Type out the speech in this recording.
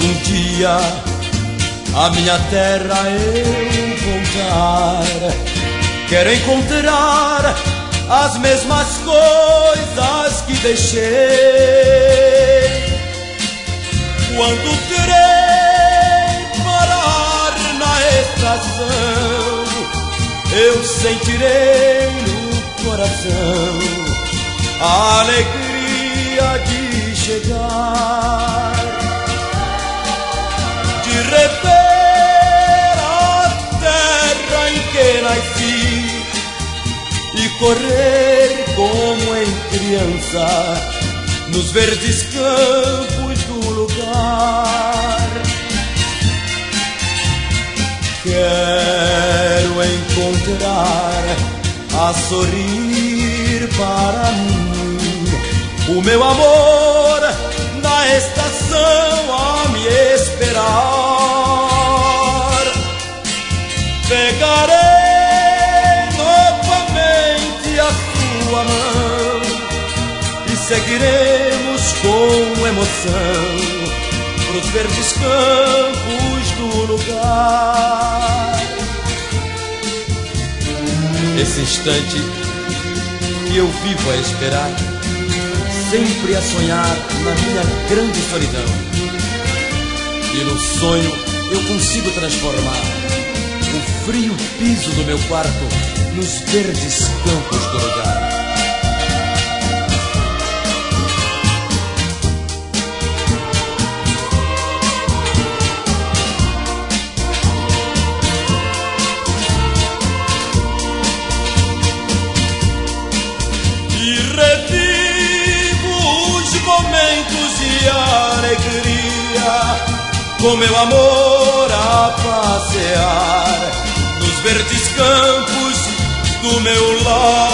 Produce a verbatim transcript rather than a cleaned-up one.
algum dia a minha terra eu voltar, quero encontrar as mesmas coisas que deixei. Quando o trem parar na estação, eu sentirei no coração a alegria de chegar, de rever a terra em que nasci e correr como em criança nos verdes campos do lugar. Quero encontrar a sorrir para mim o meu amor na estação a me esperar. Pegarei novamente a sua mão e seguiremos com emoção pros verdes campos do lugar. Esse instante que eu vivo a esperar, sempre a sonhar na minha grande solidão, e no sonho eu consigo transformar o frio piso do meu quarto nos verdes campos do lugar. Com meu amor a passear nos verdes campos do meu lar.